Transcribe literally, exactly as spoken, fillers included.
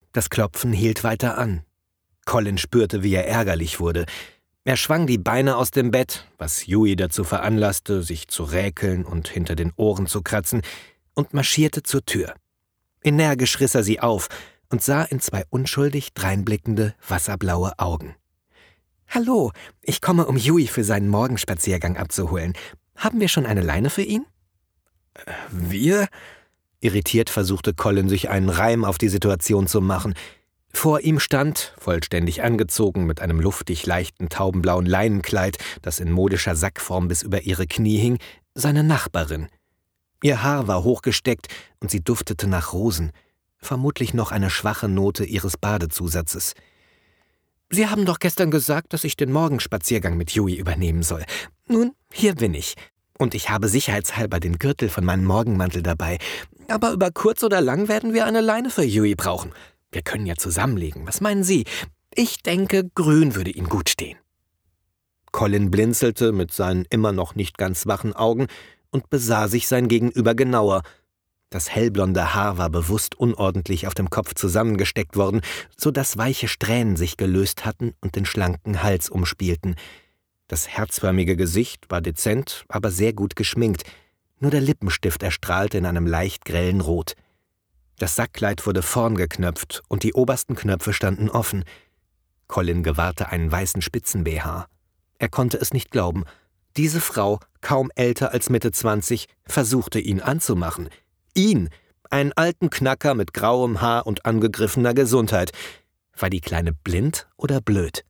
Das Klopfen hielt weiter an. Colin spürte, wie er ärgerlich wurde. Er schwang die Beine aus dem Bett, was Hughie dazu veranlasste, sich zu räkeln und hinter den Ohren zu kratzen, und marschierte zur Tür. Energisch riss er sie auf und sah in zwei unschuldig dreinblickende, wasserblaue Augen. »Hallo, ich komme, um Hughie für seinen Morgenspaziergang abzuholen. Haben wir schon eine Leine für ihn?« »Wir?« Irritiert versuchte Colin, sich einen Reim auf die Situation zu machen. Vor ihm stand, vollständig angezogen mit einem luftig leichten taubenblauen Leinenkleid, das in modischer Sackform bis über ihre Knie hing, seine Nachbarin. Ihr Haar war hochgesteckt und sie duftete nach Rosen, vermutlich noch eine schwache Note ihres Badezusatzes. »Sie haben doch gestern gesagt, dass ich den Morgenspaziergang mit Hughie übernehmen soll. Nun, hier bin ich. Und ich habe sicherheitshalber den Gürtel von meinem Morgenmantel dabei. Aber über kurz oder lang werden wir eine Leine für Hughie brauchen. Wir können ja zusammenlegen. Was meinen Sie? Ich denke, grün würde ihm gut stehen.« Colin blinzelte mit seinen immer noch nicht ganz wachen Augen und besah sich sein Gegenüber genauer. Das hellblonde Haar war bewusst unordentlich auf dem Kopf zusammengesteckt worden, so dass weiche Strähnen sich gelöst hatten und den schlanken Hals umspielten. Das herzförmige Gesicht war dezent, aber sehr gut geschminkt. Nur der Lippenstift erstrahlte in einem leicht grellen Rot. Das Sackkleid wurde vorn geknöpft und die obersten Knöpfe standen offen. Colin gewahrte einen weißen Spitzen-B H. Er konnte es nicht glauben. Diese Frau, kaum älter als Mitte zwanzig, versuchte ihn anzumachen. Ihn, einen alten Knacker mit grauem Haar und angegriffener Gesundheit. War die Kleine blind oder blöd?